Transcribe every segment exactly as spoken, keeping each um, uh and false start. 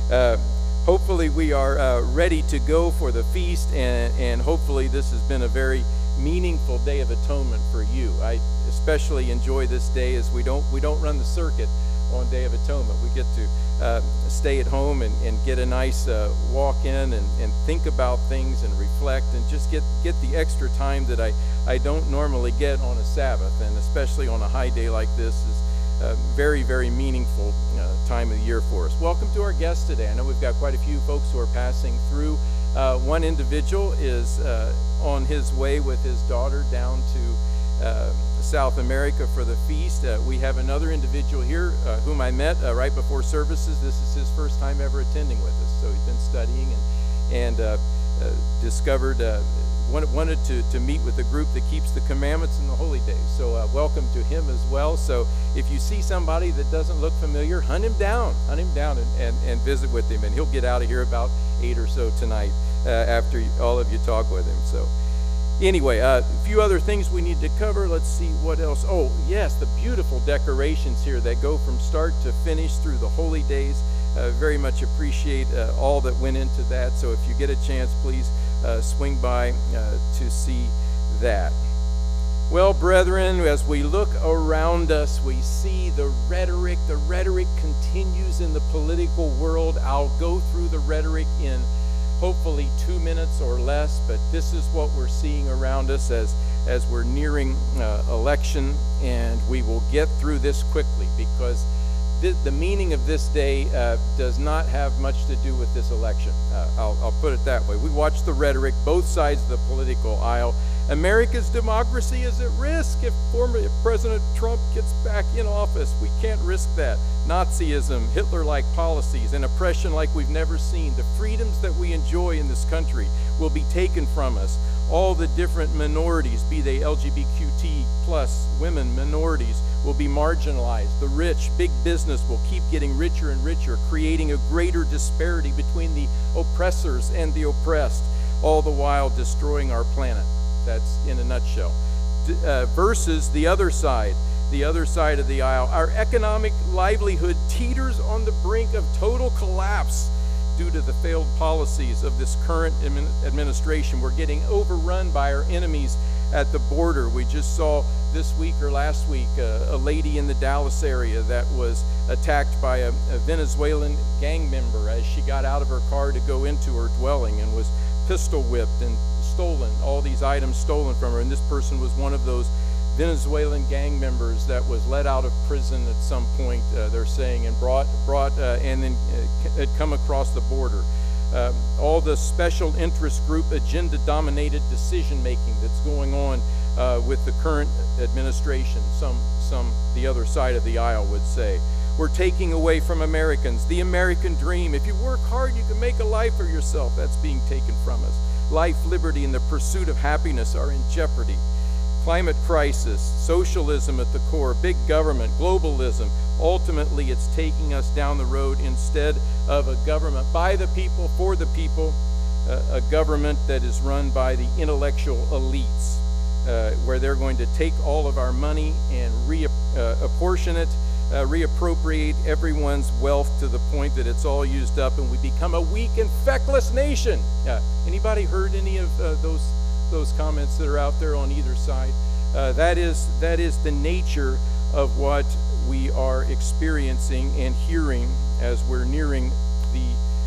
uh, hopefully we are uh, ready to go for the feast, and, and hopefully this has been a very meaningful day of atonement for you. I especially enjoy this day as we don't we don't run the circuit on Day of Atonement. We get to uh, stay at home and, and get a nice uh, walk in and, and think about things and reflect and just get, get the extra time that I, I don't normally get on a Sabbath, and especially on a high day like this is a very, very meaningful uh, time of the year for us. Welcome to our guests today. I know we've got quite a few folks who are passing through. Uh, one individual is uh, on his way with his daughter down to uh, South America for the feast. Uh, we have another individual here uh, whom I met uh, right before services. This is his first time ever attending with us, so he's been studying and, and uh, uh, discovered, uh, wanted, wanted to, to meet with a group that keeps the commandments and the holy days. So uh, welcome to him as well. So if you see somebody that doesn't look familiar, hunt him down, hunt him down and, and, and visit with him, and he'll get out of here about eight or so tonight uh, after all of you talk with him. So anyway, uh, a few other things we need to cover. Let's see what else. Oh, yes, the beautiful decorations here that go from start to finish through the holy days. Uh, very much appreciate uh, all that went into that. So if you get a chance, please uh, swing by uh, to see that. Well, brethren, as we look around us, we see the rhetoric. The rhetoric continues in the political world. I'll go through the rhetoric in hopefully two minutes or less, but this is what we're seeing around us as as we're nearing uh, election, and we will get through this quickly because th the meaning of this day uh, does not have much to do with this election. Uh, I'll, I'll put it that way. We watch the rhetoric, both sides of the political aisle. America's democracy is at risk if former if President Trump gets back in office. We can't risk that. Nazism, Hitler-like policies, and oppression like we've never seen. The freedoms that we enjoy in this country will be taken from us. All the different minorities, be they L G B T Q plus women minorities, will be marginalized. The rich, big business will keep getting richer and richer, creating a greater disparity between the oppressors and the oppressed, all the while destroying our planet. That's in a nutshell. Uh, versus the other side, the other side of the aisle. Our economic livelihood teeters on the brink of total collapse due to the failed policies of this current administration. We're getting overrun by our enemies at the border. We just saw this week or last week uh, a lady in the Dallas area that was attacked by a, a Venezuelan gang member as she got out of her car to go into her dwelling, and was pistol whipped and stolen, all these items stolen from her. And this person was one of those Venezuelan gang members that was let out of prison at some point, uh, they're saying, and brought, brought uh, and then uh, had come across the border. Uh, all the special interest group agenda-dominated decision-making that's going on uh, with the current administration, some, some the other side of the aisle would say. We're taking away from Americans the American dream. If you work hard, you can make a life for yourself. That's being taken from us. Life, liberty, and the pursuit of happiness are in jeopardy. Climate crisis, socialism at the core, big government, globalism. Ultimately, it's taking us down the road instead of a government by the people, for the people, uh, a government that is run by the intellectual elites, uh, where they're going to take all of our money and reapportion uh, it, uh, reappropriate everyone's wealth to the point that it's all used up and we become a weak and feckless nation. Uh, anybody heard any of uh, those those comments that are out there on either side? Uh, that is that is the nature of what we are experiencing and hearing as we're nearing the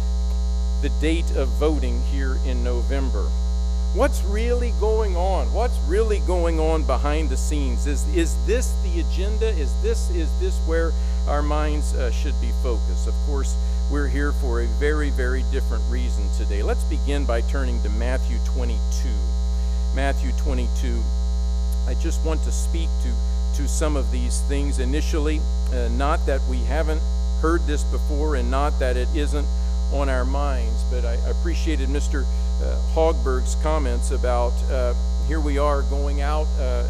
the date of voting here in November. What's really going on? What's really going on behind the scenes? Is is this the agenda? Is this is this where our minds uh, should be focused? Of course, we're here for a very, very different reason today. Let's begin by turning to Matthew twenty-two. Matthew twenty-two. I just want to speak to, to some of these things initially. Uh, not that we haven't heard this before and not that it isn't on our minds, but I appreciated Mister Uh, Hogberg's comments about uh, here we are going out uh,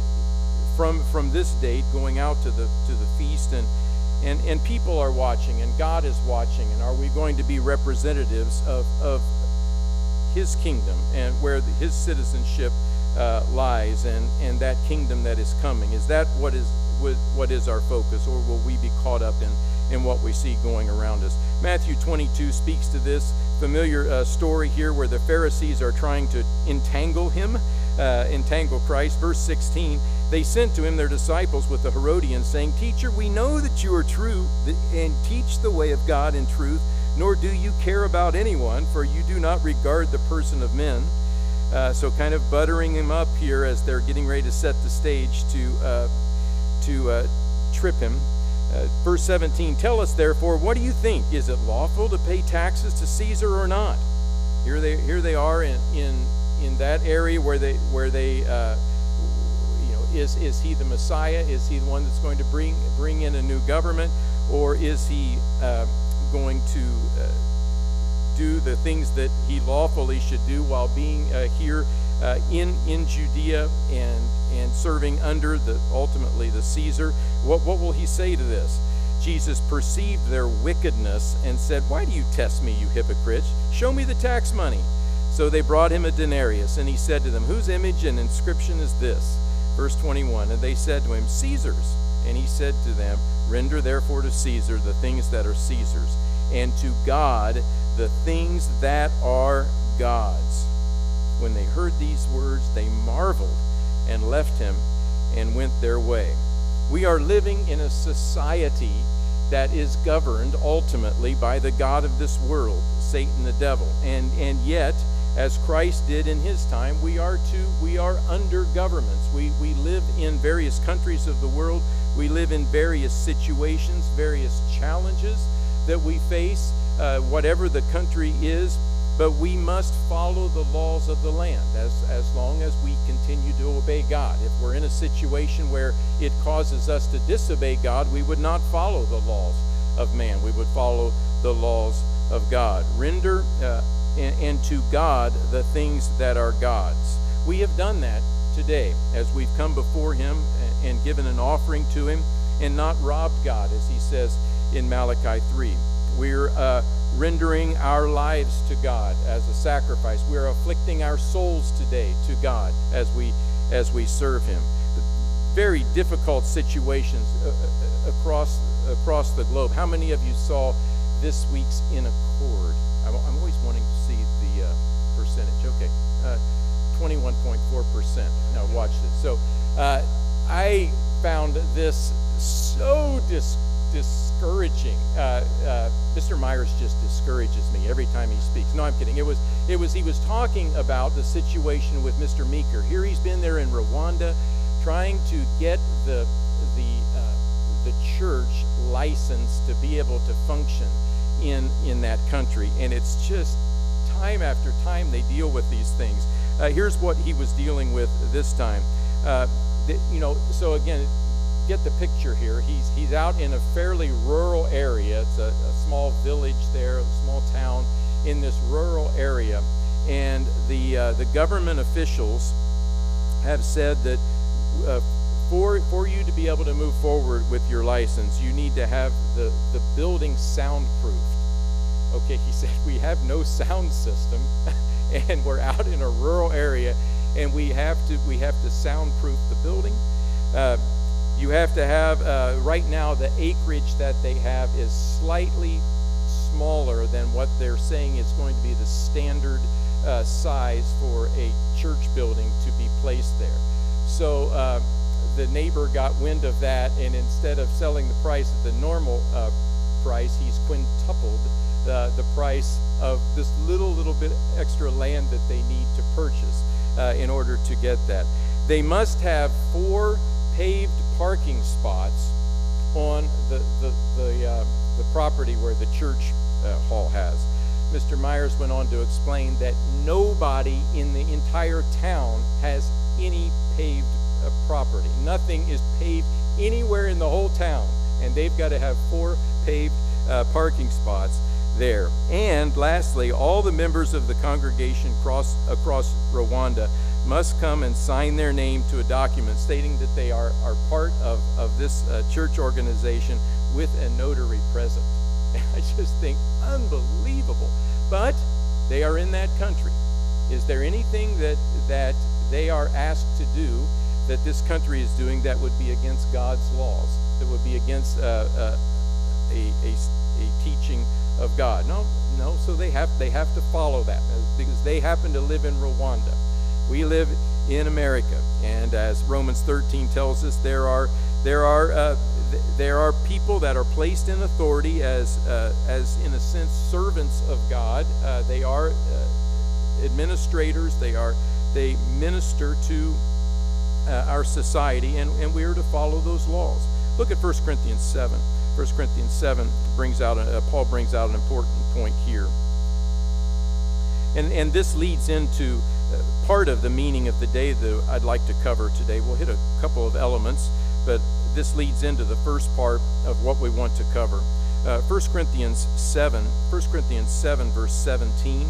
from from this date, going out to the to the feast, and and and people are watching, and God is watching, and are we going to be representatives of of His kingdom and where the, His citizenship uh, lies, and and that kingdom that is coming? Is that what is what, what is our focus, or will we be caught up in in what we see going around us? Matthew twenty-two speaks to this familiar uh, story here where the Pharisees are trying to entangle him, uh, entangle Christ. Verse sixteen, they sent to him their disciples with the Herodians, saying, Teacher, we know that you are true and teach the way of God in truth, nor do you care about anyone, for you do not regard the person of men. Uh, so kind of buttering him up here as they're getting ready to set the stage to, uh, to uh, trip him. Uh, verse seventeen, tell us therefore, what do you think? Is it lawful to pay taxes to Caesar or not? Here they here they are in in, in that area where they where they uh, you know is is he the Messiah? Is he the one that's going to bring bring in a new government, or is he uh, going to uh, do the things that he lawfully should do while being uh, here uh, in in Judea and and serving under the ultimately the Caesar? What what will he say to this? Jesus perceived their wickedness and said, Why do you test me, you hypocrites? Show me the tax money. So they brought him a denarius, and he said to them, Whose image and inscription is this? Verse twenty-one, and they said to him, Caesar's. And he said to them, Render therefore to Caesar the things that are Caesar's, and to God the things that are God's. When they heard these words, they marveled and left him and went their way. We are living in a society that is governed ultimately by the god of this world, Satan the devil. And and yet, as Christ did in his time, we are to we are under governments. We we live in various countries of the world. We live in various situations, various challenges that we face, uh, whatever the country is. But we must follow the laws of the land as, as long as we continue to obey God. If we're in a situation where it causes us to disobey God, we would not follow the laws of man. We would follow the laws of God. Render uh, and, and to God the things that are God's. We have done that today as we've come before him and, and given an offering to him and not robbed God, as he says in Malachi three. We're uh, rendering our lives to God as a sacrifice. We're afflicting our souls today to God as we as we serve him. Very difficult situations uh, across across the globe. How many of you saw this week's In Accord? I'm, I'm always wanting to see the uh, percentage. Okay, uh, twenty-one point four percent. Now watch this. So uh, I found this so dis discouraging. Uh, uh, Mister Myers just discourages me every time he speaks. No, I'm kidding. It was, it was, he was talking about the situation with Mister Meeker. Here he's been there in Rwanda, trying to get the the uh, the church licensed to be able to function in in that country, and it's just time after time they deal with these things. Uh, here's what he was dealing with this time. Uh, the, you know, so again. Get the picture here. He's he's out in a fairly rural area. It's a, a small village there, a small town in this rural area, and the uh, the government officials have said that uh, for for you to be able to move forward with your license, you need to have the the building soundproofed. Okay, he said we have no sound system, and we're out in a rural area, and we have to we have to soundproof the building. Uh, You have to have, uh, right now, the acreage that they have is slightly smaller than what they're saying is going to be the standard uh, size for a church building to be placed there. So uh, the neighbor got wind of that, and instead of selling the price at the normal uh, price, he's quintupled uh, the price of this little, little bit extra land that they need to purchase uh, in order to get that. They must have four paved parking spots on the the the, uh, the property where the church uh, hall has. Mister Myers went on to explain that nobody in the entire town has any paved uh, property. Nothing is paved anywhere in the whole town, and they've got to have four paved uh, parking spots there. And lastly, all the members of the congregation across across Rwanda must come and sign their name to a document stating that they are, are part of, of this uh, church organization with a notary present. I just think unbelievable. But they are in that country. Is there anything that, that they are asked to do that this country is doing that would be against God's laws, that would be against uh, uh, a, a, a teaching of God. No, no. So they have they have to follow that because they happen to live in Rwanda. We live in America, and as Romans thirteen tells us, there are there are uh, th- there are people that are placed in authority as uh, as in a sense servants of God. Uh, they are uh, administrators. They are they minister to uh, our society, and, and we are to follow those laws. Look at First Corinthians seven. First Corinthians seven brings out a, uh, Paul brings out an important point here, and and this leads into uh, part of the meaning of the day that I'd like to cover today. We'll hit a couple of elements, but this leads into the first part of what we want to cover. Uh, First Corinthians seven, First Corinthians seven, verse seventeen.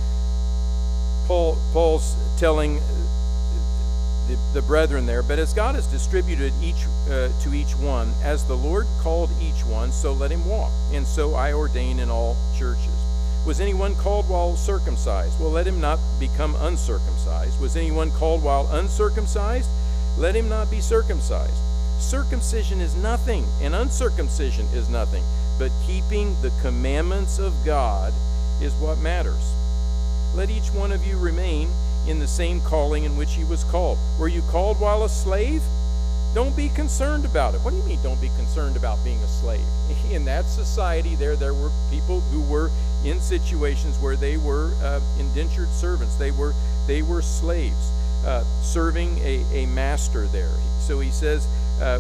Paul Paul's telling The, the brethren there, but as God has distributed each uh, to each one, as the Lord called each one, so let him walk. And so I ordain in all churches. Was anyone called while circumcised? Well, let him not become uncircumcised. Was anyone called while uncircumcised? Let him not be circumcised. Circumcision is nothing, and uncircumcision is nothing, but keeping the commandments of God is what matters. Let each one of you remain in the same calling in which he was called. Were you called while a slave? Don't be concerned about it. What do you mean don't be concerned about being a slave? In that society there, there were people who were in situations where they were uh, indentured servants. They were they were slaves, uh, serving a, a master there. So he says, uh,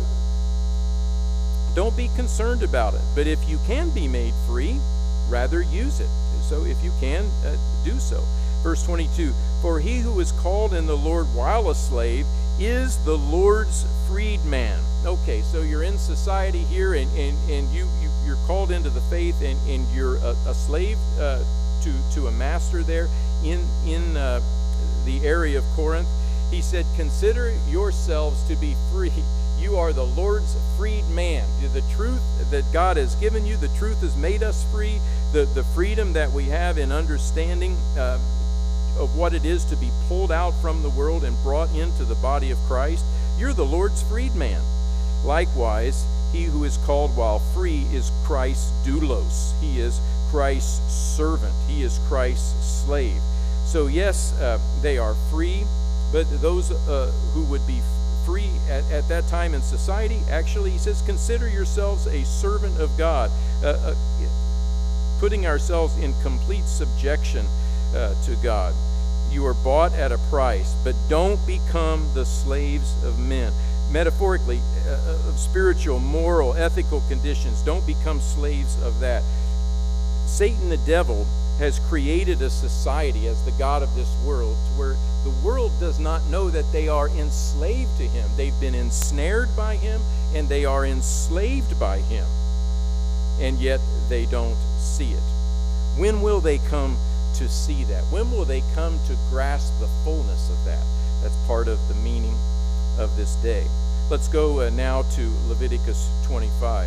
don't be concerned about it. But if you can be made free, rather use it. So if you can, uh, do so. Verse twenty-two, for he who is called in the Lord while a slave is the Lord's freedman. Okay, so you're in society here, and, and, and you, you, you're called into the faith, and, and you're a, a slave uh, to, to a master there in, in uh, the area of Corinth. He said, consider yourselves to be free. You are the Lord's freed man. The truth that God has given you, the truth has made us free. The, the freedom that we have in understanding uh, of what it is to be pulled out from the world and brought into the body of Christ. You're the Lord's freed man. Likewise, he who is called while free is Christ's doulos. He is Christ's servant. He is Christ's slave. So yes, uh, they are free, but those uh, who would be free at, at that time in society, actually, he says, consider yourselves a servant of God, uh, uh, putting ourselves in complete subjection Uh, to God. You are bought at a price, but don't become the slaves of men. Metaphorically, uh, of spiritual, moral, ethical conditions. Don't become slaves of that. Satan, the devil, has created a society as the God of this world to where the world does not know that they are enslaved to him. They've been ensnared by him, and they are enslaved by him. And yet they don't see it. When will they come to see that? When will they come to grasp the fullness of that? That's part of the meaning of this day. Let's go uh, now to Leviticus twenty-five.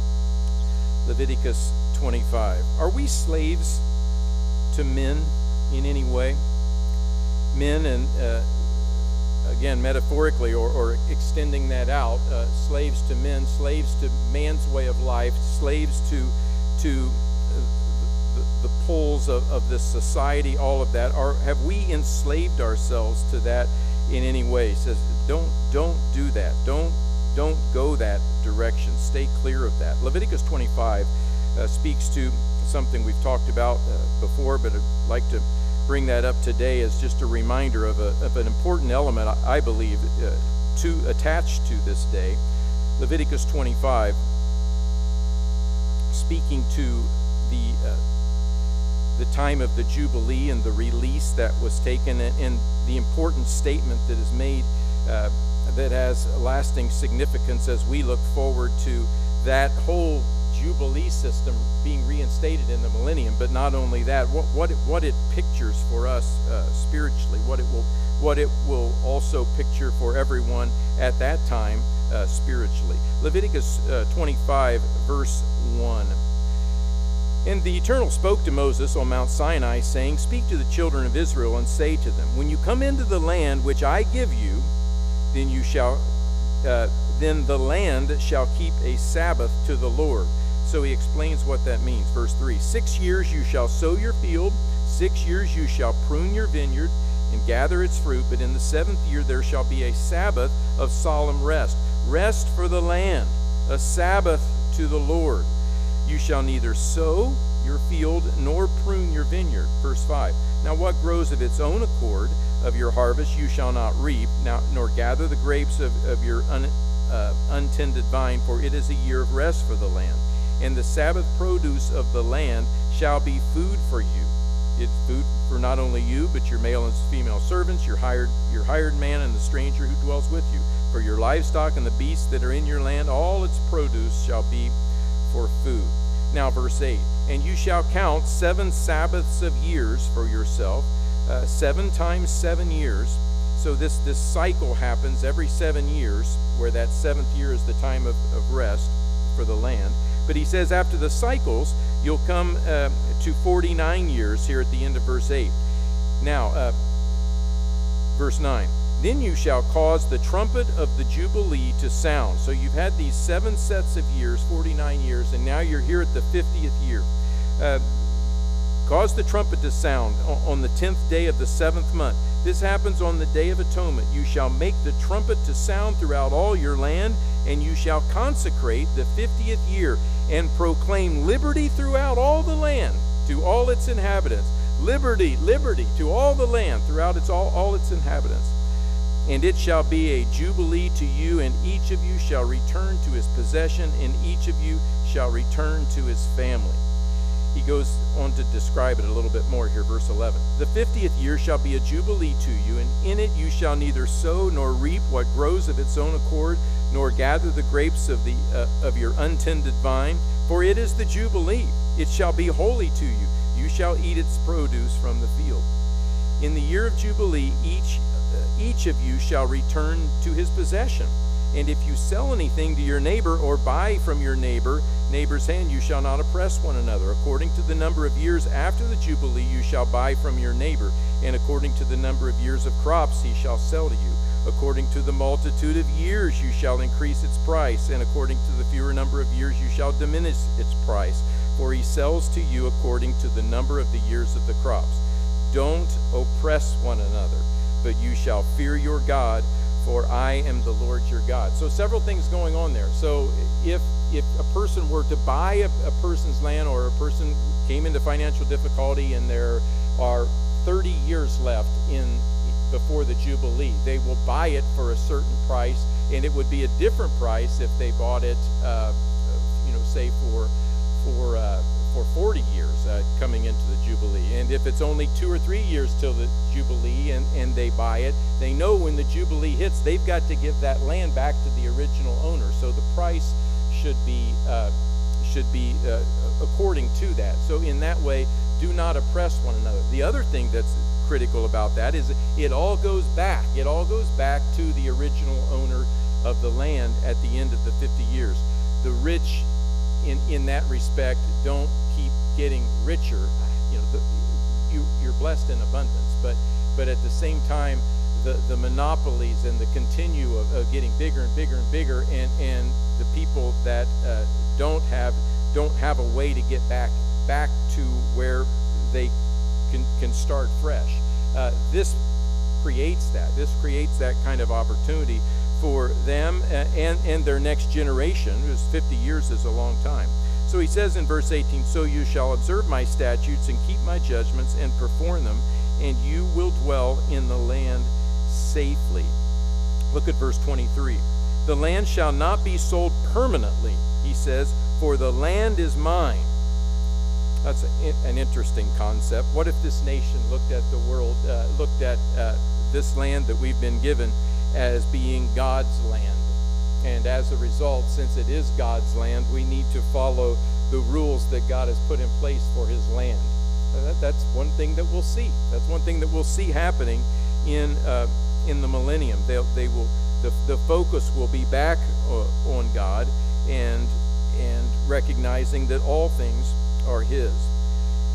Leviticus twenty-five. Are we slaves to men in any way? Men, and uh, again, metaphorically, or, or extending that out, uh, slaves to men, slaves to man's way of life, slaves to to the pulls of, of this society, all of that. Are have we enslaved ourselves to that in any way? He says, don't don't do that. Don't don't go that direction. Stay clear of that. Leviticus twenty-five uh, speaks to something we've talked about uh, before, but I'd like to bring that up today as just a reminder of, a, of an important element, I, I believe, uh, to attach to this day. Leviticus twenty-five, speaking to the uh, the time of the Jubilee and the release that was taken, and, and the important statement that is made uh, that has lasting significance as we look forward to that whole Jubilee system being reinstated in the millennium. But not only that, what what it, what it pictures for us uh, spiritually, what it will what it will also picture for everyone at that time uh, spiritually. Leviticus uh, twenty-five, verse one. And the Eternal spoke to Moses on Mount Sinai, saying, speak to the children of Israel and say to them, when you come into the land which I give you, then you shall, uh, then the land shall keep a Sabbath to the Lord. So he explains what that means. Verse three, six years you shall sow your field, six years you shall prune your vineyard and gather its fruit, but in the seventh year there shall be a Sabbath of solemn rest. Rest for the land, a Sabbath to the Lord. You shall neither sow your field nor prune your vineyard. Verse five, now what grows of its own accord of your harvest you shall not reap, now, nor gather the grapes of, of your un, uh, untended vine, for it is a year of rest for the land. And the Sabbath produce of the land shall be food for you. It's food for not only you, but your male and female servants, your hired, your hired man, and the stranger who dwells with you. For your livestock and the beasts that are in your land, all its produce shall be for food. Now, verse eight, and you shall count seven Sabbaths of years for yourself, uh, seven times seven years. So this, this cycle happens every seven years, where that seventh year is the time of, of rest for the land. But he says after the cycles, you'll come uh, to forty-nine years here at the end of verse eight. Now, uh, verse nine. Then you shall cause the trumpet of the Jubilee to sound. So you've had these seven sets of years, forty-nine years, and now you're here at the fiftieth year. Uh, cause the trumpet to sound on the tenth day of the seventh month. This happens on the Day of Atonement. You shall make the trumpet to sound throughout all your land, and you shall consecrate the fiftieth year and proclaim liberty throughout all the land to all its inhabitants. Liberty, liberty to all the land throughout its all, all its inhabitants. And it shall be a jubilee to you, and each of you shall return to his possession, and each of you shall return to his family. He goes on to describe it a little bit more here, verse eleven. The fiftieth year shall be a jubilee to you, and in it you shall neither sow nor reap what grows of its own accord, nor gather the grapes of the uh, of your untended vine, for it is the jubilee. It shall be holy to you. You shall eat its produce from the field. In the year of jubilee, each uh, each of you shall return to his possession. And if you sell anything to your neighbor or buy from your neighbor, neighbor's hand, you shall not oppress one another. According to the number of years after the Jubilee, you shall buy from your neighbor. And according to the number of years of crops, he shall sell to you. According to the multitude of years, you shall increase its price. And according to the fewer number of years, you shall diminish its price. For he sells to you according to the number of the years of the crops. Don't oppress one another, but you shall fear your God, for I am the Lord your God. So several things going on there. So if if a person were to buy a, a person's land, or a person came into financial difficulty and there are thirty years left in before the Jubilee, they will buy it for a certain price, and it would be a different price if they bought it, uh, you know, say for for uh, for forty years uh, coming into the Jubilee. And if it's only two or three years till the Jubilee and, and they buy it, they know when the Jubilee hits, they've got to give that land back to the original owner. So the price should be uh, should be uh, according to that. So in that way, do not oppress one another. The other thing that's critical about that is it all goes back. It all goes back to the original owner of the land at the end of the fifty years. The rich, in in that respect, don't keep getting richer. You know, the, you you're blessed in abundance, but but at the same time, the the monopolies and the continue of, of getting bigger and bigger and bigger, and and the people that uh, don't have don't have a way to get back back to where they can can start fresh. Uh, this creates that. This creates that kind of opportunity for them and, and their next generation, because fifty years is a long time. So he says in verse eighteen, so you shall observe my statutes and keep my judgments and perform them, and you will dwell in the land safely. Look at verse twenty-three. The land shall not be sold permanently, he says, for the land is mine. That's a, an interesting concept. What if this nation looked at the world, uh, looked at uh, this land that we've been given as being God's land? And as a result, since it is God's land, we need to follow the rules that God has put in place for his land. That, that's one thing that we'll see. That's one thing that we'll see happening in uh, in the millennium. They'll, they will, the, the focus will be back uh, on God, and and recognizing that all things are his.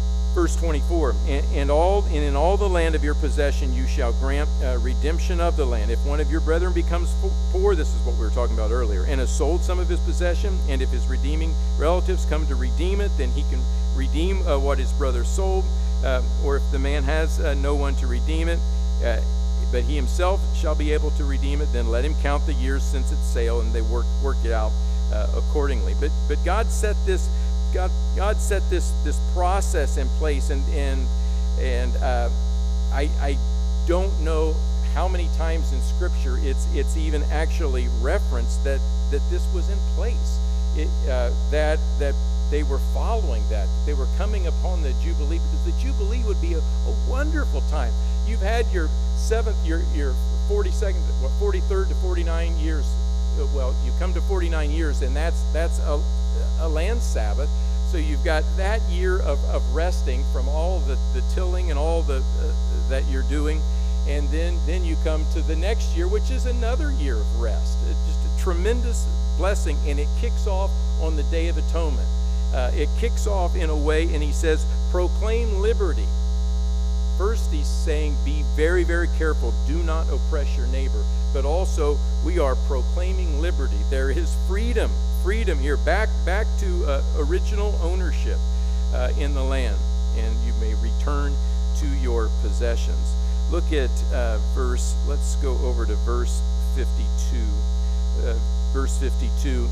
verse twenty-four, and, and all and in all the land of your possession you shall grant uh, redemption of the land. If one of your brethren becomes poor, this is what we were talking about earlier, and has sold some of his possession, and if his redeeming relatives come to redeem it, then he can redeem uh, what his brother sold. Uh, or if the man has uh, no one to redeem it, uh, but he himself shall be able to redeem it, then let him count the years since its sale, and they work work it out uh, accordingly. But but God set this God God set this this process in place, and and and uh, I I don't know how many times in Scripture it's it's even actually referenced that that this was in place, it, uh, that that they were following that, they were coming upon the Jubilee, because the Jubilee would be a, a wonderful time. You've had your seventh, your your forty-second, what, forty-third to forty-nine years. Well, you come to forty-nine years, and that's that's a, a land Sabbath. So you've got that year of, of resting from all the, the tilling and all the uh, that you're doing, and then then you come to the next year, which is another year of rest. It's just a tremendous blessing, and it kicks off on the Day of Atonement. Uh, it kicks off in a way, and he says, proclaim liberty. First, he's saying, be very, very careful. Do not oppress your neighbor. But also, we are proclaiming liberty. There is freedom, freedom here, back back to uh, original ownership uh, in the land. And you may return to your possessions. Look at uh, verse, let's go over to verse fifty-two. Uh, verse fifty-two.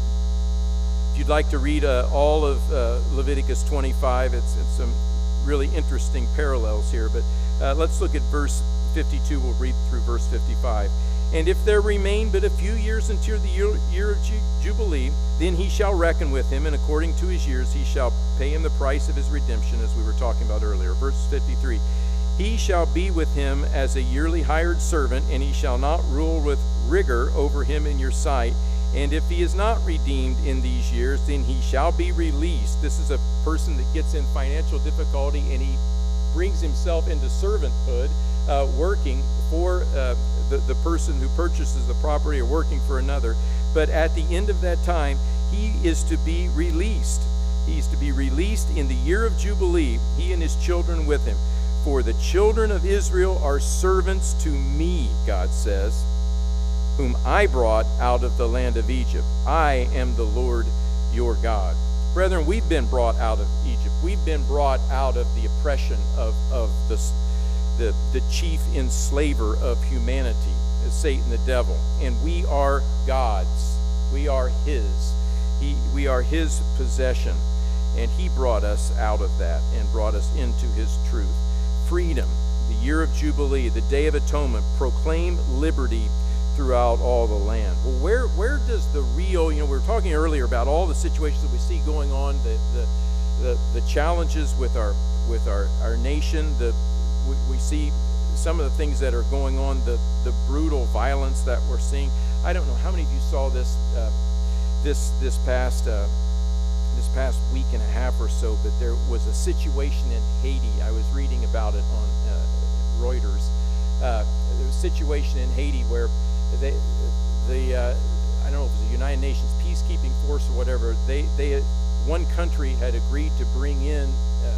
If you'd like to read uh, all of uh, Leviticus twenty-five, it's, it's some really interesting parallels here, but uh, let's look at verse fifty-two. We'll read through verse fifty-five. And if there remain but a few years until the year, year of Ju- Jubilee, then he shall reckon with him, and according to his years he shall pay him the price of his redemption, as we were talking about earlier. Verse fifty-three, he shall be with him as a yearly hired servant, and he shall not rule with rigor over him in your sight. And if he is not redeemed in these years, then he shall be released. This is a person that gets in financial difficulty, and he brings himself into servanthood, uh, working for uh, the, the person who purchases the property or working for another. But at the end of that time, he is to be released. He is to be released in the year of Jubilee, he and his children with him. For the children of Israel are servants to me, God says, whom I brought out of the land of Egypt. I am the Lord your God. Brethren, we've been brought out of Egypt. We've been brought out of the oppression of, of the, the, the chief enslaver of humanity, Satan the devil. And we are God's. We are his. He, we are his possession. And he brought us out of that and brought us into his truth. Freedom, the year of Jubilee, the Day of Atonement, proclaim liberty throughout all the land. Well, where where does the real, you know, we were talking earlier about all the situations that we see going on, the the the, the challenges with our with our, our nation, the we, we see some of the things that are going on, the the brutal violence that we're seeing. I don't know how many of you saw this uh, this this past uh, this past week and a half or so, but there was a situation in Haiti. I was reading about it on uh, Reuters. Uh, there was a situation in Haiti where They, the uh, I don't know if it was the United Nations peacekeeping force or whatever. They, they, had, one country had agreed to bring in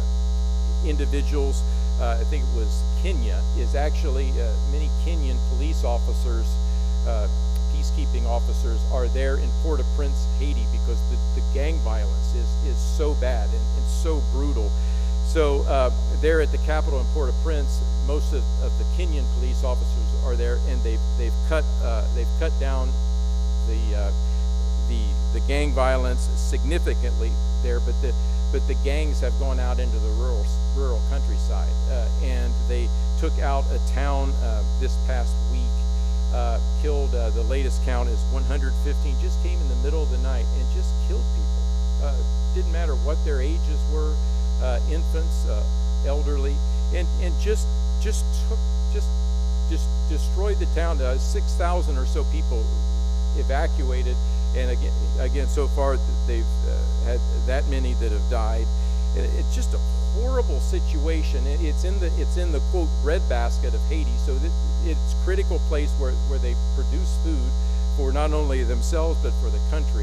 uh, individuals. Uh, I think it was Kenya. Is actually uh, many Kenyan police officers, uh, peacekeeping officers, are there in Port-au-Prince, Haiti, because the, the gang violence is is so bad and, and so brutal. So uh, there at the Capitol in Port-au-Prince, most of, of the Kenyan police officers are there, and they've they've cut uh, they've cut down the uh, the the gang violence significantly there. But the but the gangs have gone out into the rural rural countryside, uh, and they took out a town uh, this past week. Uh, killed uh, the latest count is one hundred fifteen. Just came in the middle of the night and just killed people. Uh, didn't matter what their ages were. Uh, infants, uh, elderly, and and just just took just just destroyed the town. Uh, Six thousand or so people evacuated, and again again so far they've uh, had that many that have died. It, it's just a horrible situation. It, it's in the it's in the quote breadbasket of Haiti, so that it's a critical place where where they produce food for not only themselves but for the country.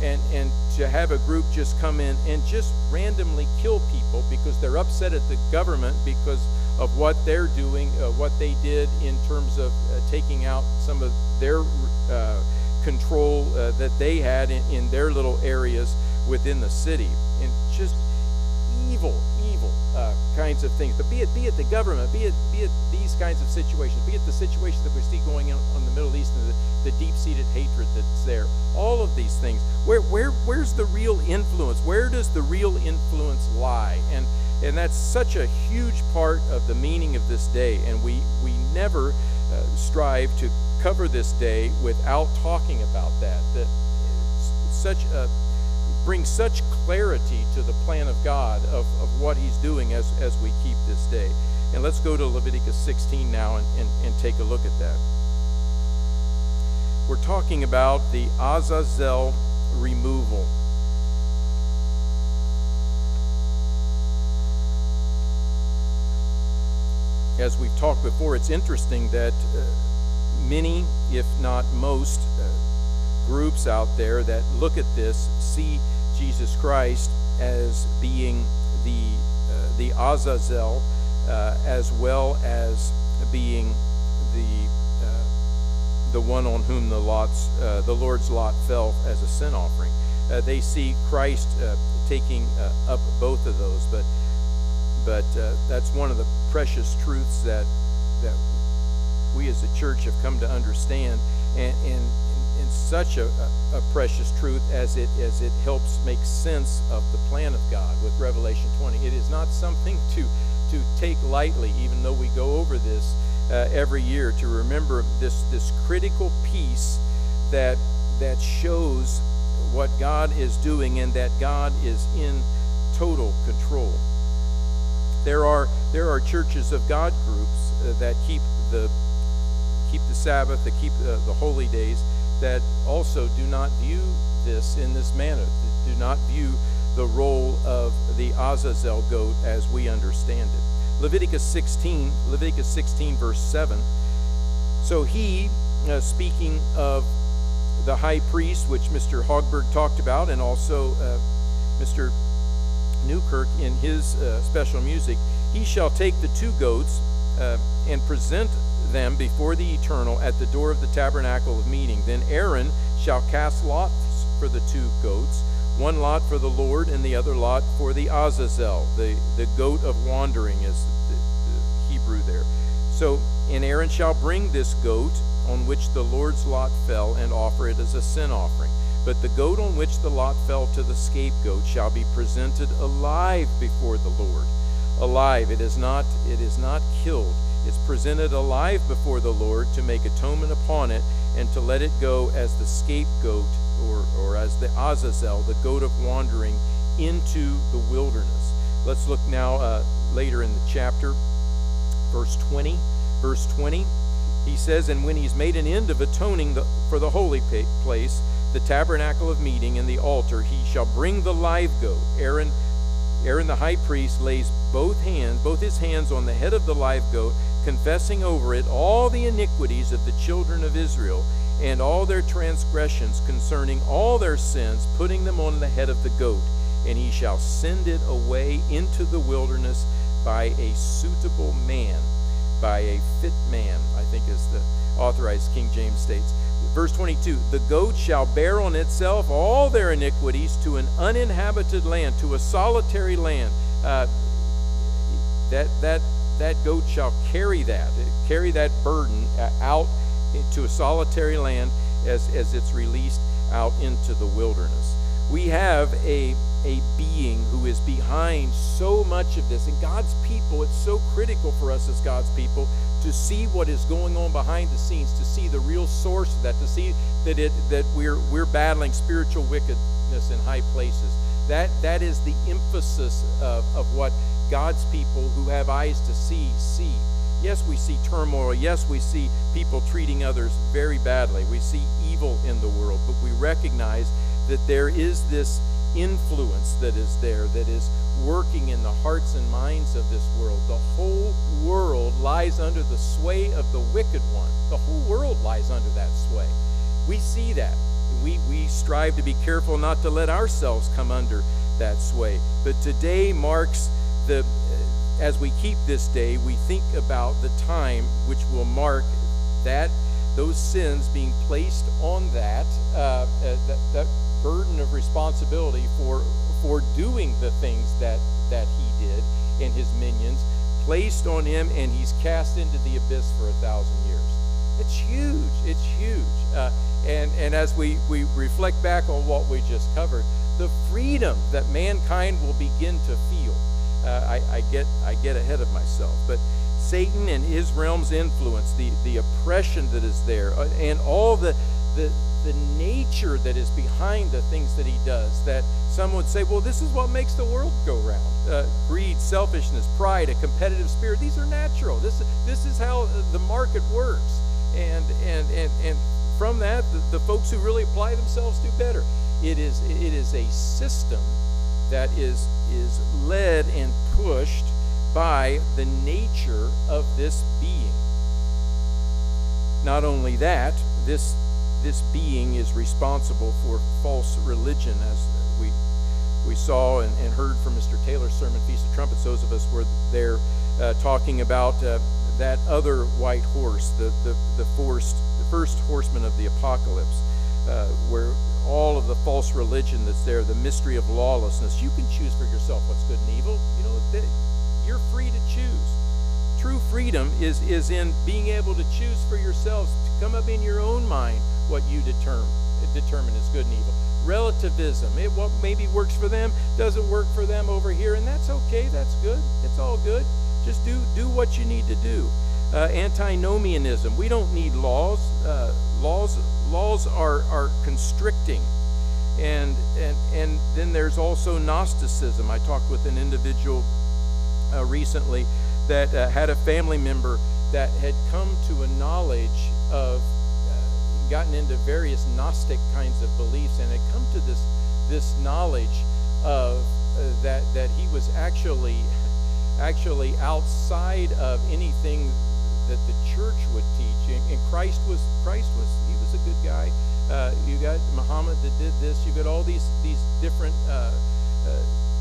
And, and to have a group just come in and just randomly kill people because they're upset at the government because of what they're doing, uh, what they did in terms of uh, taking out some of their uh, control uh, that they had in, in their little areas within the city. And just evil, evil uh, kinds of things. But be it be it the government, be it be it these kinds of situations, be it the situation that we see going on in the Middle East and the, the deep-seated hatred that's there. All of these things. Where where where's the real influence? Where does the real influence lie? And and that's such a huge part of the meaning of this day. And we we never uh, strive to cover this day without talking about that. That it's such a brings such clarity to the plan of God of, of what he's doing as, as we keep this day. And let's go to Leviticus sixteen now and, and, and take a look at that. We're talking about the Azazel removal. As we've talked before, it's interesting that uh, many, if not most, uh, groups out there that look at this see Jesus Christ as being the uh, the Azazel, uh, as well as being the uh, the one on whom the lots uh, the Lord's lot fell as a sin offering. Uh, they see Christ uh, taking uh, up both of those, but but uh, that's one of the precious truths that that we as a church have come to understand, and and. in such a, a, a precious truth as it as it helps make sense of the plan of God with Revelation twenty. It is not something to to take lightly, even though we go over this uh, every year, to remember this this critical piece that that shows what God is doing and that God is in total control. There are there are churches of God groups uh, that keep the keep the Sabbath, that keep uh, the holy days, that also do not view this in this manner, do not view the role of the Azazel goat as we understand it. Leviticus sixteen, Leviticus sixteen, verse seven. So he, uh, speaking of the high priest, which Mister Hogberg talked about, and also uh, Mister Newkirk in his uh, special music, he shall take the two goats uh, and present them before the Eternal at the door of the tabernacle of meeting. Then Aaron shall cast lots for the two goats, one lot for the Lord and the other lot for the Azazel, the, the goat of wandering is the, the Hebrew there. So, and Aaron shall bring this goat on which the Lord's lot fell and offer it as a sin offering. But the goat on which the lot fell to the scapegoat shall be presented alive before the Lord. Alive, it is not, it is not killed. It's presented alive before the Lord to make atonement upon it and to let it go as the scapegoat or, or as the Azazel, the goat of wandering, into the wilderness. Let's look now uh, later in the chapter, verse twenty. Verse twenty, he says, and when he's made an end of atoning the, for the holy place, the tabernacle of meeting and the altar, he shall bring the live goat. Aaron, Aaron the high priest lays both hands, both his hands on the head of the live goat, confessing over it all the iniquities of the children of Israel and all their transgressions concerning all their sins, putting them on the head of the goat. And he shall send it away into the wilderness by a suitable man, by a fit man, I think is the authorized King James states. Verse twenty-two, the goat shall bear on itself all their iniquities to an uninhabited land, to a solitary land. Uh, that that that goat shall carry that, carry that burden out to a solitary land as, as it's released out into the wilderness. We have a, a being who is behind so much of this. And God's people, it's so critical for us as God's people to see what is going on behind the scenes, to see the real source of that, to see that it that we're we're battling spiritual wickedness in high places. That that is the emphasis of, of what God's people who have eyes to see see. Yes, we see turmoil. Yes, we see people treating others very badly. We see evil in the world, but we recognize that there is this influence that is there, that is working in the hearts and minds of this world. The whole world lies under the sway of the wicked one. The whole world lies under that sway. We see that. we, we strive to be careful not to let ourselves come under that sway. But today marks the, as we keep this day, we think about the time which will mark that, those sins being placed on that, uh, uh, that, that burden of responsibility for, for doing the things that, that he did and his minions, placed on him, and he's cast into the abyss for a thousand years. It's huge. It's huge. Uh, and, and as we, we reflect back on what we just covered, the freedom that mankind will begin to feel. Uh, I, I get I get ahead of myself, but Satan and his realm's influence, the, the oppression that is there, uh, and all the, the the nature that is behind the things that he does, that some would say, well, this is what makes the world go round. Uh, greed, selfishness, pride, a competitive spirit, these are natural. This, this is how the market works. And, and, and, and from that, the, the folks who really apply themselves do better. It is, it is a system that is, is led and pushed by the nature of this being. Not only that, this this being is responsible for false religion, as we we saw and, and heard from Mister Taylor's sermon, Feast of Trumpets. Those of us were there uh, talking about uh, that other white horse, the the the first the first horseman of the apocalypse, uh, where all of the false religion that's there, the mystery of lawlessness. You can choose for yourself what's good and evil. You know, that you're free to choose. True freedom is is in being able to choose for yourselves, to come up in your own mind what you determine determine is good and evil. Relativism, it what maybe works for them doesn't work for them over here, and that's okay. That's good. It's all good. Just do do what you need to do. Uh, antinomianism. We don't need laws. Uh, laws laws are are constricting, and and and then there's also Gnosticism. I talked with an individual uh, recently that uh, had a family member that had come to a knowledge of, uh, gotten into various Gnostic kinds of beliefs, and had come to this this knowledge of uh, that that he was actually actually outside of anything that the church would teach. And, and Christ was Christ was he was a good guy. Uh, you got Muhammad that did this. You got all these these different uh, uh,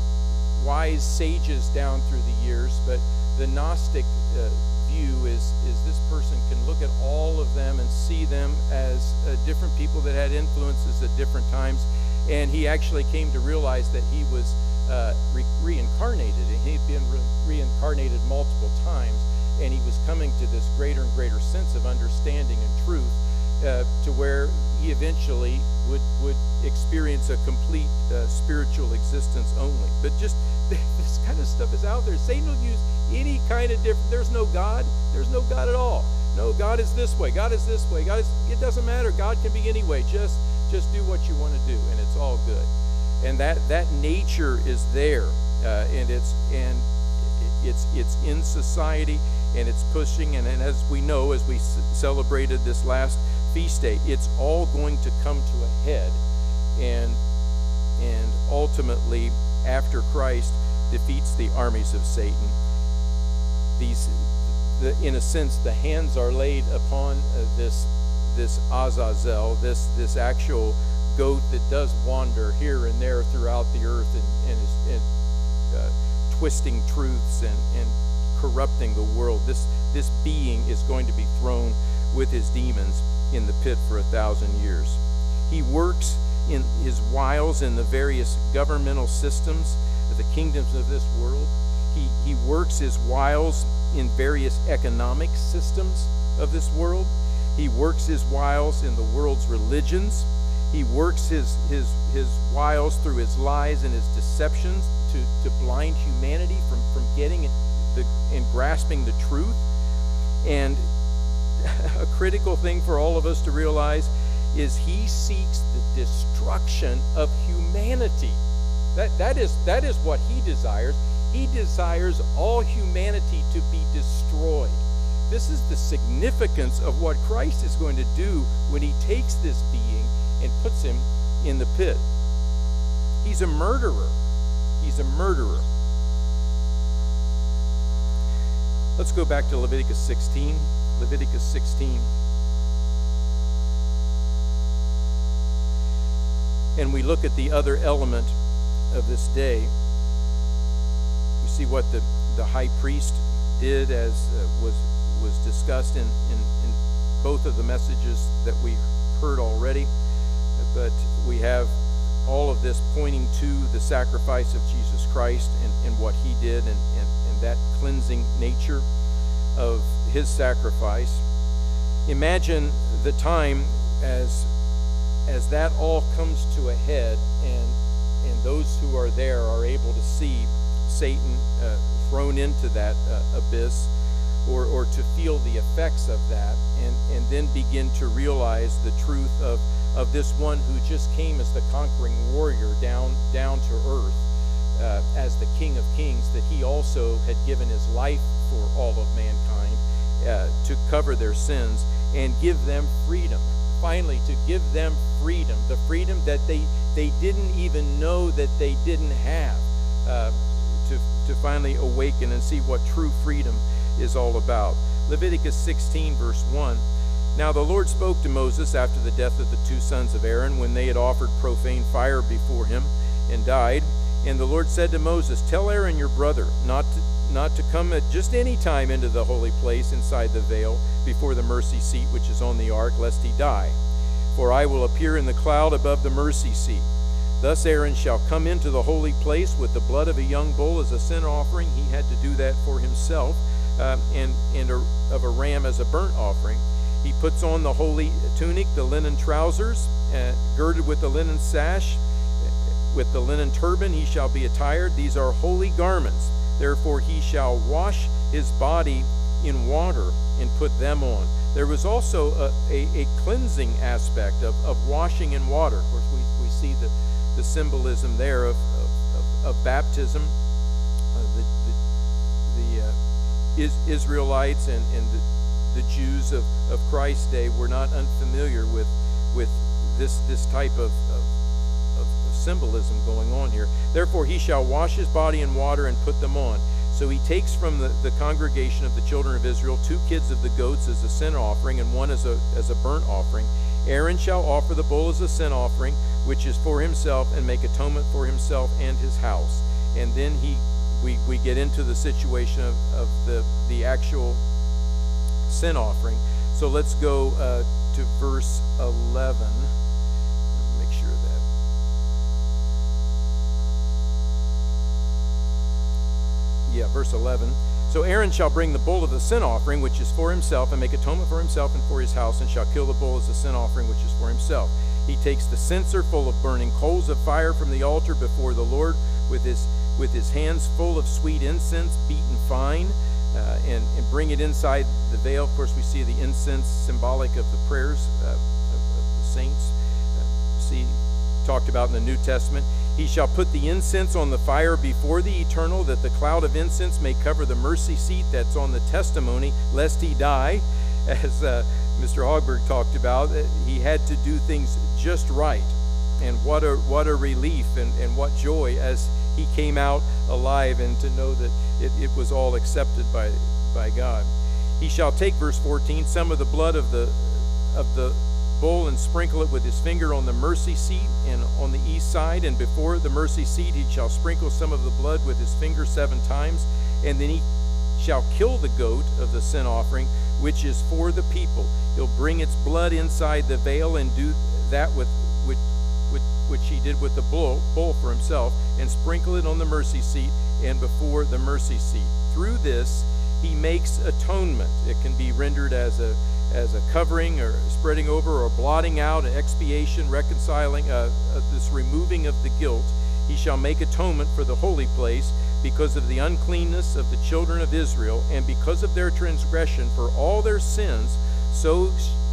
wise sages down through the years, but the Gnostic uh, view is is this person can look at all of them and see them as uh, different people that had influences at different times, and he actually came to realize that he was uh, re- reincarnated, and he'd been re- reincarnated multiple times, and he was coming to this greater and greater sense of understanding and truth, uh, to where he eventually would would experience a complete uh, spiritual existence only. But just this kind of stuff is out there. Satan will use any kind of different. There's no God. There's no God at all. No, God is this way. God is this way. God is. It doesn't matter. God can be any way. Just just do what you want to do, and it's all good. And that that nature is there, uh, and it's and it's it's in society, and it's pushing. And, and as we know, as we c- celebrated this last feast day, it's all going to come to a head, and and ultimately, after Christ defeats the armies of Satan, these, the, in a sense, the hands are laid upon uh, this this Azazel, this this actual goat that does wander here and there throughout the earth, and, and is and, uh, twisting truths and, and corrupting the world. This this being is going to be thrown with his demons in the pit for a thousand years. He works in his wiles in the various governmental systems of the kingdoms of this world. He he works his wiles in various economic systems of this world. He works his wiles in the world's religions. He works his his his wiles through his lies and his deceptions to, to blind humanity from, from getting the and grasping the truth. And a critical thing for all of us to realize is he seeks the destruction of humanity. That that is that is what he desires. He desires all humanity to be destroyed. This is the significance of what Christ is going to do when he takes this being and puts him in the pit. He's a murderer. He's a murderer. Let's go back to Leviticus sixteen. Leviticus sixteen. and we look at the other element of this day, we see what the, the high priest did, as uh, was was discussed in, in, in both of the messages that we heard already. But we have all of this pointing to the sacrifice of Jesus Christ and, and what he did, and, and, and that cleansing nature of his sacrifice. Imagine the time as as that all comes to a head, and and those who are there are able to see Satan uh, thrown into that uh, abyss, or or to feel the effects of that, and and then begin to realize the truth of of this one who just came as the conquering warrior down down to earth uh, as the King of Kings, that he also had given his life for all of mankind uh, to cover their sins and give them freedom. Finally, to give them freedom, the freedom that they they didn't even know that they didn't have, uh, to to finally awaken and see what true freedom is all about. Leviticus sixteen, verse one. Now the Lord spoke to Moses after the death of the two sons of Aaron, when they had offered profane fire before him and died. And the Lord said to Moses, "Tell Aaron your brother not to, not to come at just any time into the holy place inside the veil before the mercy seat which is on the ark, lest he die. For I will appear in the cloud above the mercy seat. Thus Aaron shall come into the holy place with the blood of a young bull as a sin offering." He had to do that for himself, uh, and, and a, of a ram as a burnt offering. He puts on the holy tunic, the linen trousers, uh, girded with the linen sash. With the linen turban he shall be attired. These are holy garments. Therefore he shall wash his body in water and put them on. There was also a, a, a cleansing aspect of, of washing in water. Of course, we, we see the, the symbolism there of, of, of, of baptism. Uh, the the, the uh, is, Israelites and, and the the Jews of, of Christ's day were not unfamiliar with with this this type of, of, of symbolism going on here. Therefore he shall wash his body in water and put them on. So he takes from the, the congregation of the children of Israel two kids of the goats as a sin offering, and one as a as a burnt offering. Aaron shall offer the bull as a sin offering, which is for himself, and make atonement for himself and his house. And then he we, we get into the situation of, of the, the actual sin offering. So let's go uh, to verse eleven. Make sure that. Yeah, verse eleven. So Aaron shall bring the bull of the sin offering, which is for himself, and make atonement for himself and for his house, and shall kill the bull as a sin offering, which is for himself. He takes the censer full of burning coals of fire from the altar before the Lord, with his with his hands full of sweet incense, beaten fine. Uh, and, and bring it inside the veil. Of course, we see the incense symbolic of the prayers uh, of, of the saints. Uh, see, talked about in the New Testament. He shall put the incense on the fire before the eternal, that the cloud of incense may cover the mercy seat that's on the testimony, lest he die. As uh, Mister Hogberg talked about, uh, he had to do things just right. And what a what a relief and, and what joy as he came out alive, and to know that it, it was all accepted by by God. He shall take, verse fourteen, some of the blood of the of the bull and sprinkle it with his finger on the mercy seat and on the east side, and before the mercy seat he shall sprinkle some of the blood with his finger seven times, and then he shall kill the goat of the sin offering, which is for the people. He'll bring its blood inside the veil and do that with with Which, which he did with the bull, bull for himself, and sprinkle it on the mercy seat and before the mercy seat. Through this, he makes atonement. It can be rendered as a as a covering, or spreading over, or blotting out, an expiation, reconciling, uh, uh, this removing of the guilt. He shall make atonement for the holy place because of the uncleanness of the children of Israel, and because of their transgression for all their sins. So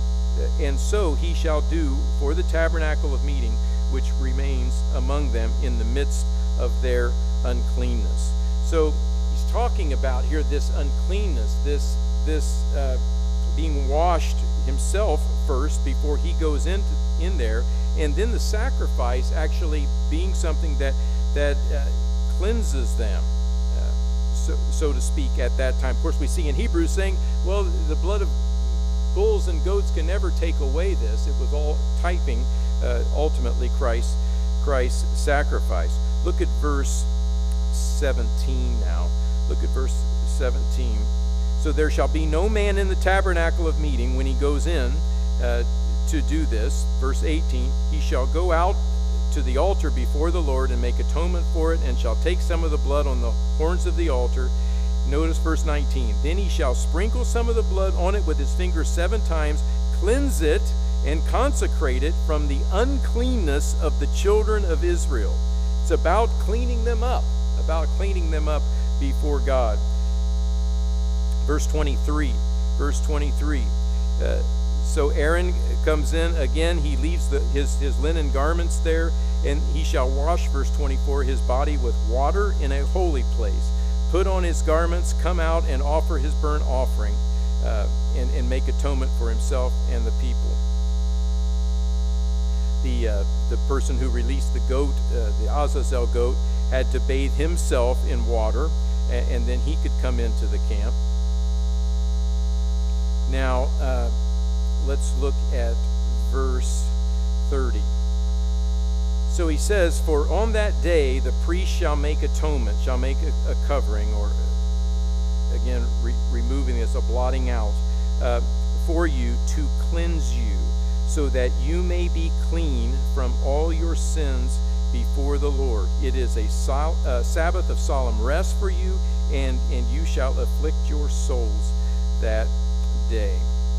and so he shall do for the tabernacle of meeting, which remains among them in the midst of their uncleanness. So he's talking about here this uncleanness, this this uh, being washed himself first before he goes into in there, and then the sacrifice actually being something that that uh, cleanses them, uh, so so to speak, at that time. Of course, we see in Hebrews saying, well, the blood of bulls and goats can never take away this. It was all typing uh, ultimately Christ's Christ's sacrifice. Look at verse seventeen now. Look at verse seventeen. So there shall be no man in the tabernacle of meeting when he goes in uh, to do this. Verse eighteen, he shall go out to the altar before the Lord and make atonement for it, and shall take some of the blood on the horns of the altar. Notice verse nineteen. Then he shall sprinkle some of the blood on it with his finger seven times, cleanse it, and consecrate it from the uncleanness of the children of Israel. It's about cleaning them up, about cleaning them up before God. Verse twenty-three. Verse twenty-three. Uh, so Aaron comes in again. He leaves the, his, his linen garments there, and he shall wash, verse twenty-four, his body with water in a holy place. Put on his garments, come out and offer his burnt offering, uh, and, and make atonement for himself and the people. The, uh, the person who released the goat, uh, the Azazel goat, had to bathe himself in water, and, and then he could come into the camp. Now, uh, let's look at verse thirty. So he says, for on that day the priest shall make atonement, shall make a, a covering, or again, re removing this, a blotting out, uh, for you to cleanse you, so that you may be clean from all your sins before the Lord. It is a sol uh, Sabbath of solemn rest for you, and, and you shall afflict your souls that day.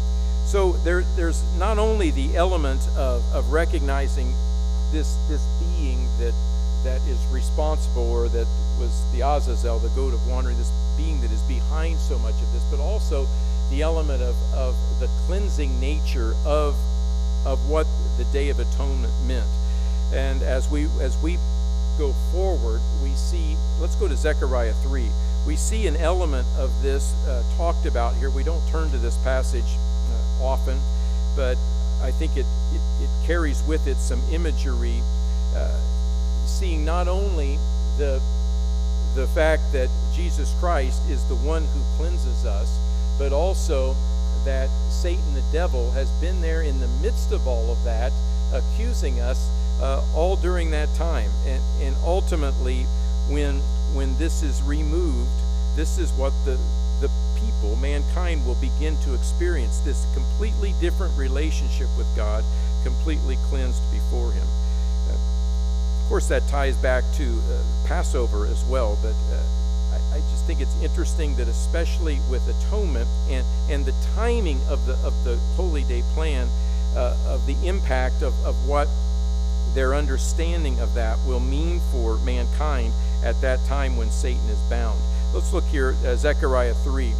So there, there's not only the element of, of recognizing this, this being that, that is responsible, or that was the Azazel, the goat of wandering, this being that is behind so much of this, but also the element of, of the cleansing nature of, of what the Day of Atonement meant. And as we, as we go forward, we see, let's go to Zechariah three. We see an element of this uh, talked about here. We don't turn to this passage uh, often, but I think it, it, it carries with it some imagery, uh, seeing not only the, the fact that Jesus Christ is the one who cleanses us, but also that Satan, the devil, has been there in the midst of all of that, accusing us uh, all during that time. And, and ultimately, when, when this is removed, this is what the, the people, mankind, will begin to experience, this completely different relationship with God, completely cleansed before him. Uh, of course, that ties back to uh, Passover as well, but uh, I, I just think it's interesting that especially with atonement and, and the timing of the, of the Holy Day plan, uh, of the impact of, of what their understanding of that will mean for mankind at that time when Satan is bound. Let's look here at uh, Zechariah three.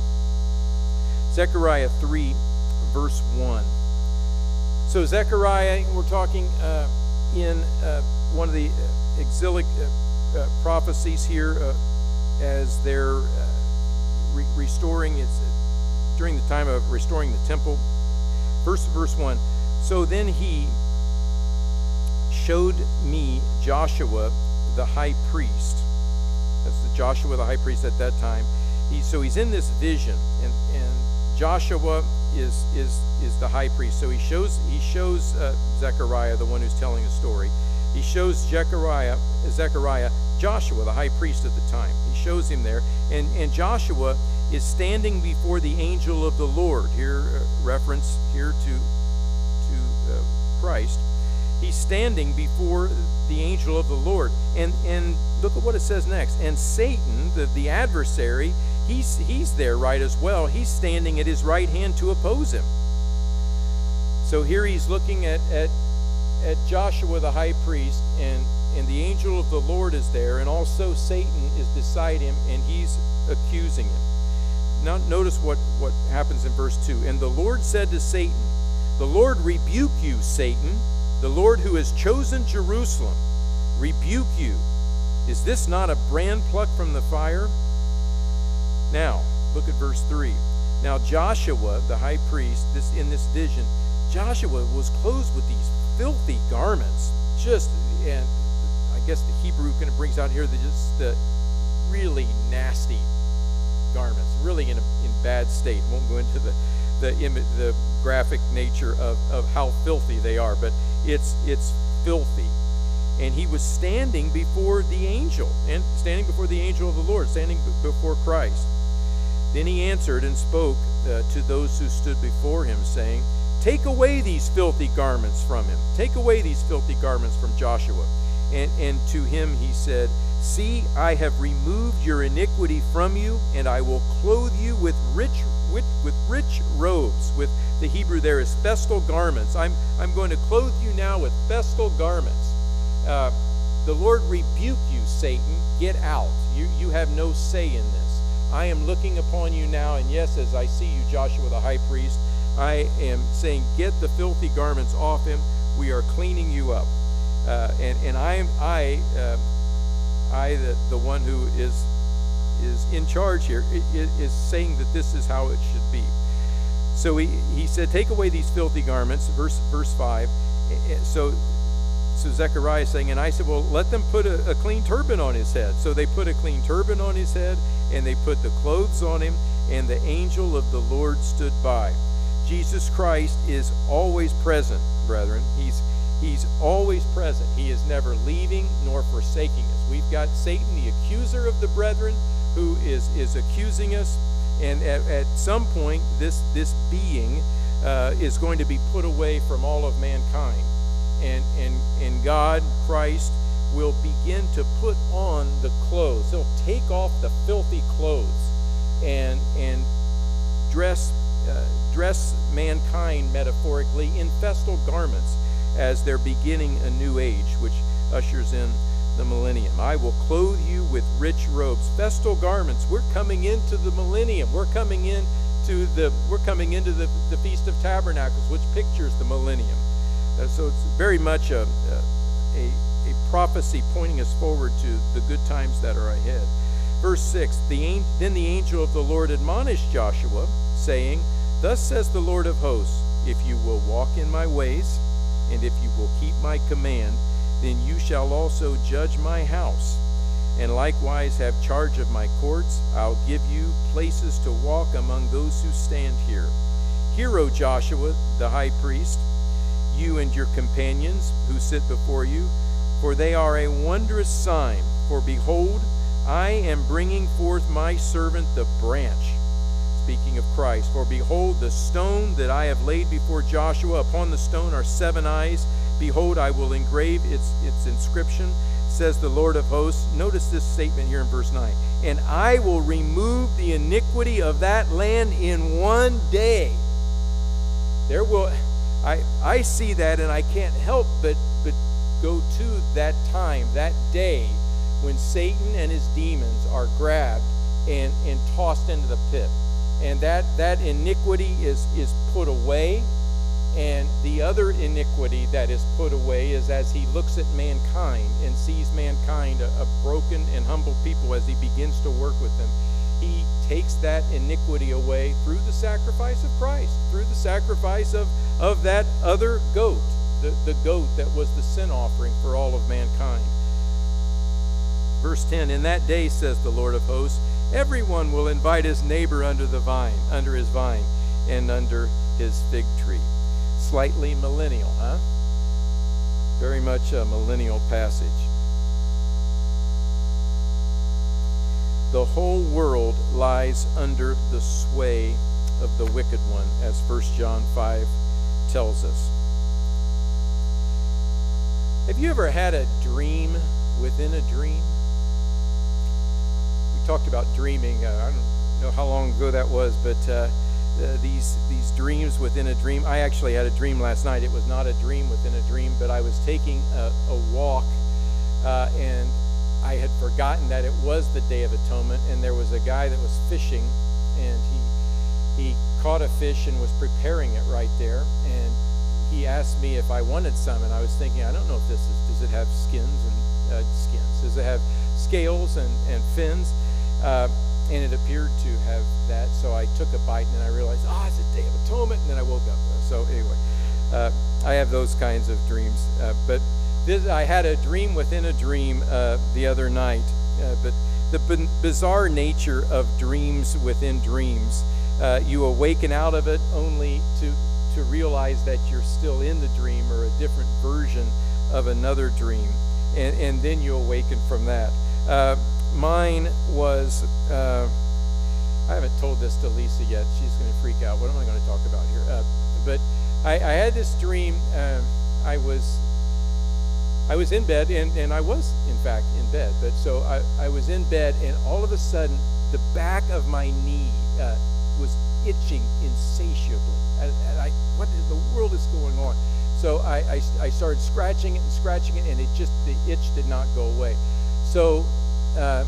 Zechariah three, verse one. So Zechariah, we're talking uh, in uh, one of the exilic uh, uh, prophecies here uh, as they're uh, re restoring, it's uh, during the time of restoring the temple. First, verse one. So then he showed me Joshua the high priest. That's the Joshua the high priest at that time. He, so he's in this vision, and, and Joshua is is is the high priest. So he shows he shows uh, Zechariah, the one who's telling the story. He shows Zechariah Zechariah Joshua, the high priest at the time. He shows him there, and and Joshua is standing before the angel of the Lord. Here, uh, reference here to to uh, Christ. He's standing before the angel of the Lord. And, and look at what it says next. And Satan, the, the adversary, he's, he's there right as well. He's standing at his right hand to oppose him. So here he's looking at, at, at Joshua the high priest, and, and the angel of the Lord is there, and also Satan is beside him, and he's accusing him. Now notice what, what happens in verse two. And the Lord said to Satan, the Lord rebuke you, Satan. The Lord who has chosen Jerusalem, rebuke you. Is this not a brand plucked from the fire? Now, look at verse three. Now Joshua, the high priest, this in this vision, Joshua was clothed with these filthy garments. Just, and I guess the Hebrew kind of brings out here the, just the really nasty garments, really in a in bad state. Won't go into the the, the graphic nature of, of how filthy they are, but it's it's filthy. and he was standing before the angel, and standing before the angel of the Lord, standing b- before Christ. Then he answered and spoke uh, to those who stood before him, saying, "Take away these filthy garments from him. Take away these filthy garments from Joshua." And, and to him he said, "See, I have removed your iniquity from you, and I will clothe you with rich with, with rich robes." With the Hebrew there is festal garments. I'm, I'm going to clothe you now with festal garments. Uh, the Lord rebuke you, Satan. Get out. You, you have no say in this. I am looking upon you now, and yes, as I see you, Joshua the high priest, I am saying, get the filthy garments off him. We are cleaning you up. Uh, and, and I am, I, uh, I, the, the one who is is in charge here, is, is saying that this is how it should be. So he, he said, take away these filthy garments, verse verse five. So so Zechariah is saying, and I said, well, let them put a, a clean turban on his head. So they put a clean turban on his head, and they put the clothes on him, and the angel of the Lord stood by. Jesus Christ is always present, brethren. He's He's always present. He is never leaving nor forsaking us. We've got Satan, the accuser of the brethren, who is, is accusing us. And at, at some point, this, this being uh, is going to be put away from all of mankind. And, and, and God, Christ, will begin to put on the clothes. He'll take off the filthy clothes and, and dress, uh, dress mankind metaphorically in festal garments, as they're beginning a new age, which ushers in the millennium. I will clothe you with rich robes, festal garments. We're coming into the millennium. We're coming into the we're coming into the, the Feast of Tabernacles, which pictures the millennium. Uh, so it's very much a, a a prophecy pointing us forward to the good times that are ahead. Verse six. The then the angel of the Lord admonished Joshua, saying, "Thus says the Lord of hosts: if you will walk in my ways, and if you will keep my command, then you shall also judge my house, and likewise have charge of my courts. I'll give you places to walk among those who stand here. Hear, O Joshua, the high priest, you and your companions who sit before you, for they are a wondrous sign. For behold, I am bringing forth my servant the branch." Speaking of Christ. "For behold, the stone that I have laid before Joshua, upon the stone are seven eyes. Behold, I will engrave its, its inscription, says the Lord of hosts." Notice this statement here in verse nine. "And I will remove the iniquity of that land in one day." There will, I, I see that, and I can't help but, but go to that time, that day, when Satan and his demons are grabbed and, and tossed into the pit. And that, that iniquity is, is put away. And the other iniquity that is put away is as he looks at mankind and sees mankind, a, a broken and humble people, as he begins to work with them, he takes that iniquity away through the sacrifice of Christ, through the sacrifice of, of that other goat, the, the goat that was the sin offering for all of mankind. Verse ten, "In that day, says the Lord of hosts, everyone will invite his neighbor under the vine, under his vine, and under his fig tree." Slightly millennial, huh? Very much a millennial passage. The whole world lies under the sway of the wicked one, as First John five tells us. Have you ever had a dream within a dream? We talked about dreaming. Uh, I don't know how long ago that was, but uh, uh, these these dreams within a dream. I actually had a dream last night. It was not a dream within a dream, but I was taking a, a walk, uh, and I had forgotten that it was the Day of Atonement, and there was a guy that was fishing, and he he caught a fish and was preparing it right there, and he asked me if I wanted some, and I was thinking, I don't know if this is, does it have skins and uh, skins? Does it have scales and, and fins? Uh, and it appeared to have that, so I took a bite, and then I realized, oh, it's a Day of Atonement, and then I woke up. So anyway, uh, I have those kinds of dreams, uh, but this, I had a dream within a dream uh, the other night, uh, but the b- bizarre nature of dreams within dreams, uh, you awaken out of it only to to realize that you're still in the dream or a different version of another dream. and, and then you awaken from that. Uh, mine was, uh, I haven't told this to Lisa yet. She's going to freak out. What am I going to talk about here? Uh, but I, I had this dream. Uh, I was I was in bed, and, and I was, in fact, in bed. But so I, I was in bed, and all of a sudden, the back of my knee uh, was itching insatiably. And, and I, what in the world is going on? So I, I, I started scratching it and scratching it, and it just, the itch did not go away. So, uh,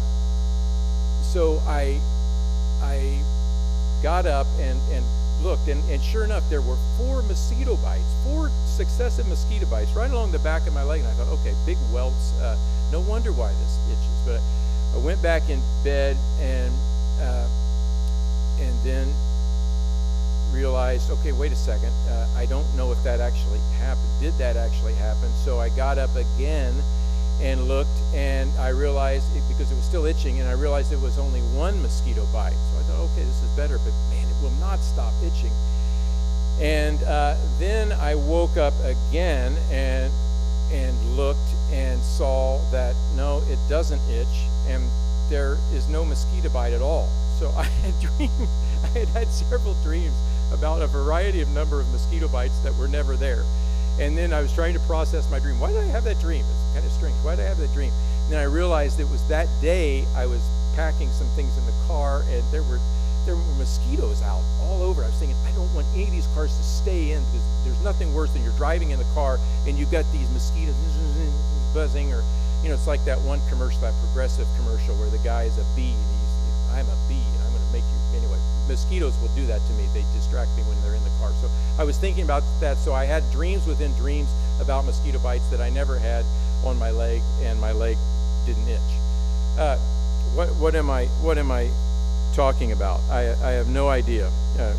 so I, I got up and, and looked, and, and sure enough, there were four mosquito bites, four successive mosquito bites right along the back of my leg. And I thought, okay, big welts. Uh, no wonder why this itches. But I went back in bed and uh, and then realized, okay, wait a second. Uh, I don't know if that actually happened. Did that actually happen? So I got up again and looked, and I realized, it, because it was still itching, and I realized it was only one mosquito bite. So I thought, okay, this is better, but man, it will not stop itching. And uh, then I woke up again and and looked and saw that, no, it doesn't itch, and there is no mosquito bite at all. So I had dreamed, I had had several dreams about a variety of number of mosquito bites that were never there. And then I was trying to process my dream. Why did I have that dream? It's kind of strange. Why did I have that dream? And then I realized it was that day I was packing some things in the car, and there were there were mosquitoes out all over. I was thinking, I don't want any of these cars to stay in, because there's nothing worse than you're driving in the car and you've got these mosquitoes buzzing, or, you know, it's like that one commercial, that Progressive commercial where the guy is a bee, and he's, you know, I'm a bee, and I'm going to make you, anyway. Mosquitoes will do that to me. They distract me when they're in the car. So I was thinking about that. So I had dreams within dreams about mosquito bites that I never had on my leg, and my leg didn't itch. Uh, what, what am I, what am I talking about? I, I have no idea. Uh,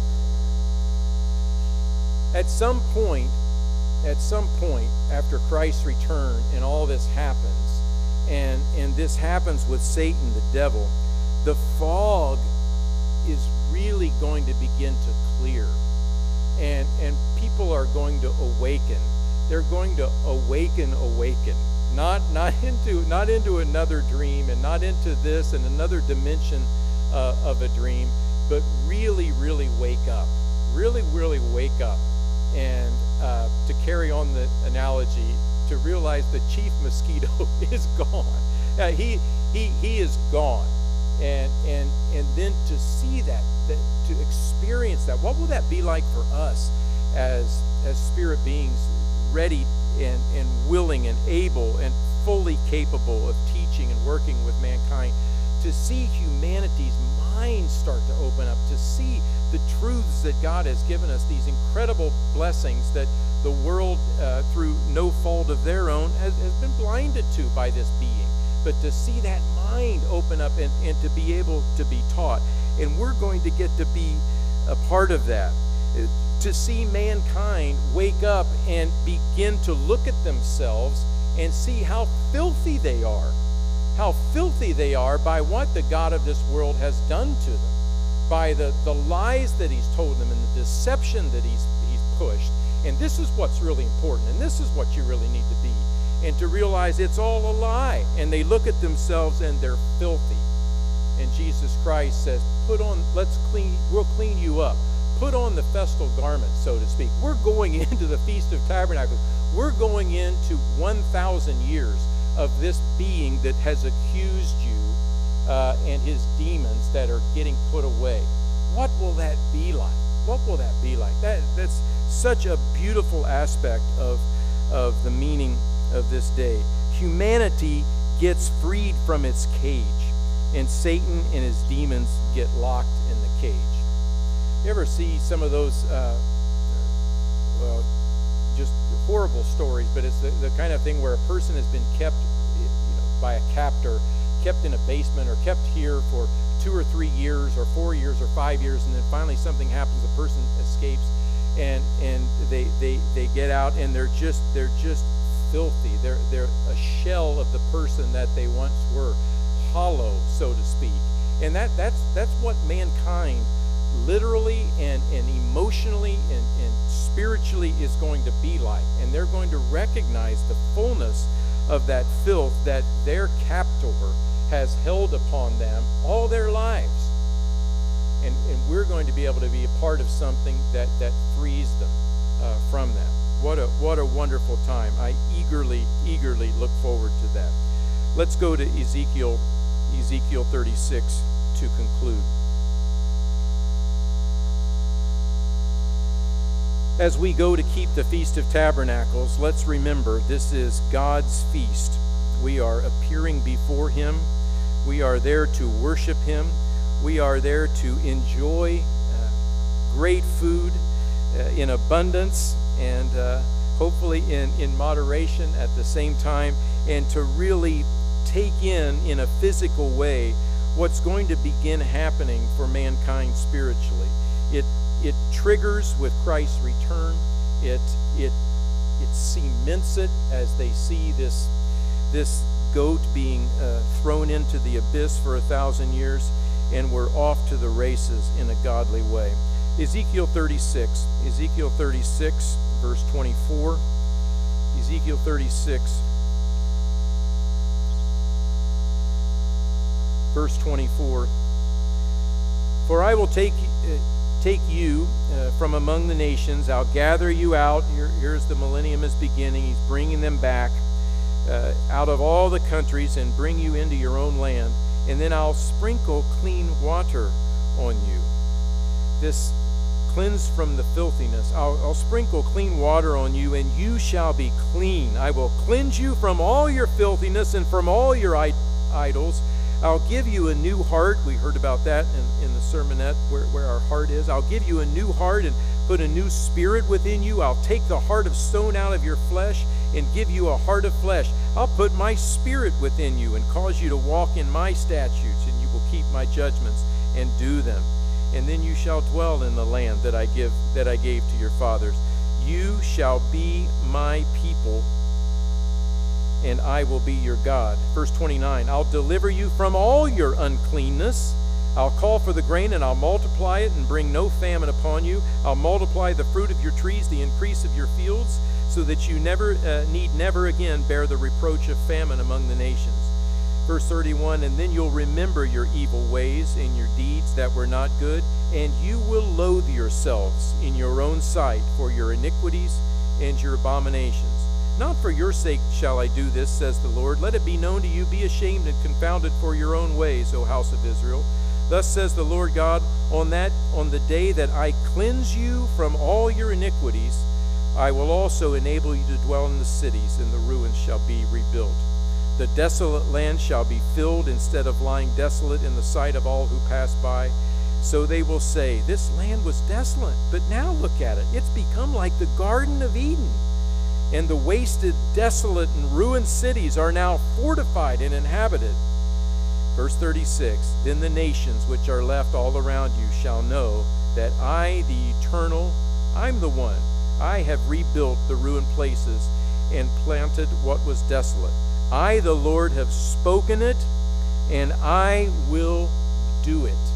at some point, at some point after Christ's return and all this happens, and, and this happens with Satan, the devil, the fog is really going to begin to clear, and and people are going to awaken. They're going to awaken, awaken, not not into not into another dream, and not into this and another dimension uh, of a dream, but really, really wake up, really, really wake up, and uh, to carry on the analogy, to realize the chief mosquito is gone. Uh, he he he is gone. And and and then to see that, that, to experience that, what will that be like for us as as spirit beings, ready and, and willing and able and fully capable of teaching and working with mankind, to see humanity's minds start to open up, to see the truths that God has given us, these incredible blessings that the world, uh, through no fault of their own, has, has been blinded to by this being. But to see that mind open up and, and to be able to be taught. And we're going to get to be a part of that. To see mankind wake up and begin to look at themselves and see how filthy they are. How filthy they are by what the God of this world has done to them. By the, the lies that he's told them and the deception that he's, he's pushed. And this is what's really important. And this is what you really need to be. And to realize it's all a lie. And they look at themselves and they're filthy. And Jesus Christ says, put on, let's clean, we'll clean you up. Put on the festal garment, so to speak. We're going into the Feast of Tabernacles. We're going into one thousand years of this being that has accused you uh, and his demons that are getting put away. What will that be like? What will that be like? That, that's such a beautiful aspect of, of the meaning of this day. Humanity gets freed from its cage, and Satan and his demons get locked in the cage. You ever see some of those uh, well, just horrible stories, but it's the, the kind of thing where a person has been kept, you know, by a captor, kept in a basement or kept here for two or three years or four years or five years, and then finally something happens, the person escapes, and and they they they get out, and they're just they're just filthy. They're they're a shell of the person that they once were, hollow, so to speak. And that that's that's what mankind literally and, and emotionally and, and spiritually is going to be like. And they're going to recognize the fullness of that filth that their captor has held upon them all their lives. And, and we're going to be able to be a part of something that, that frees them uh, from that. What a, what a wonderful time. I eagerly, eagerly look forward to that. Let's go to Ezekiel, Ezekiel thirty-six to conclude. As we go to keep the Feast of Tabernacles, let's remember this is God's feast. We are appearing before Him. We are there to worship Him. We are there to enjoy uh, great food uh, in abundance and uh, hopefully in, in moderation at the same time, and to really take in, in a physical way, what's going to begin happening for mankind spiritually. It It triggers with Christ's return. It it it cements it as they see this this goat being uh, thrown into the abyss for a thousand years, and we're off to the races in a godly way. Ezekiel thirty-six, Ezekiel thirty-six, verse twenty-four. Ezekiel thirty-six, verse twenty-four. For I will take. Uh, Take you uh, from among the nations. I'll gather you out. Here, here's the millennium is beginning. He's bringing them back uh, out of all the countries and bring you into your own land. And then I'll sprinkle clean water on you. This cleanse from the filthiness. I'll, I'll sprinkle clean water on you, and you shall be clean. I will cleanse you from all your filthiness and from all your I- idols. I'll give you a new heart. We heard about that in, in the sermonette, where, where our heart is. I'll give you a new heart and put a new spirit within you. I'll take the heart of stone out of your flesh and give you a heart of flesh. I'll put my spirit within you and cause you to walk in my statutes, and you will keep my judgments and do them. And then you shall dwell in the land that I give that I gave to your fathers. You shall be my people, and I will be your God. Verse twenty-nine, I'll deliver you from all your uncleanness. I'll call for the grain, and I'll multiply it and bring no famine upon you. I'll multiply the fruit of your trees, the increase of your fields, so that you never uh, need never again bear the reproach of famine among the nations. Verse thirty-one, and then you'll remember your evil ways and your deeds that were not good, and you will loathe yourselves in your own sight for your iniquities and your abominations. Not for your sake shall I do this, says the Lord. Let it be known to you, be ashamed and confounded for your own ways, O house of Israel. Thus says the Lord God, on that on the day that I cleanse you from all your iniquities, I will also enable you to dwell in the cities, and the ruins shall be rebuilt. The desolate land shall be filled instead of lying desolate in the sight of all who pass by. So they will say, this land was desolate, but now look at it. It's become like the Garden of Eden. And the wasted, desolate, and ruined cities are now fortified and inhabited. Verse thirty-six, then the nations which are left all around you shall know that I, the eternal, I'm the one. I have rebuilt the ruined places and planted what was desolate. I, the Lord, have spoken it, and I will do it.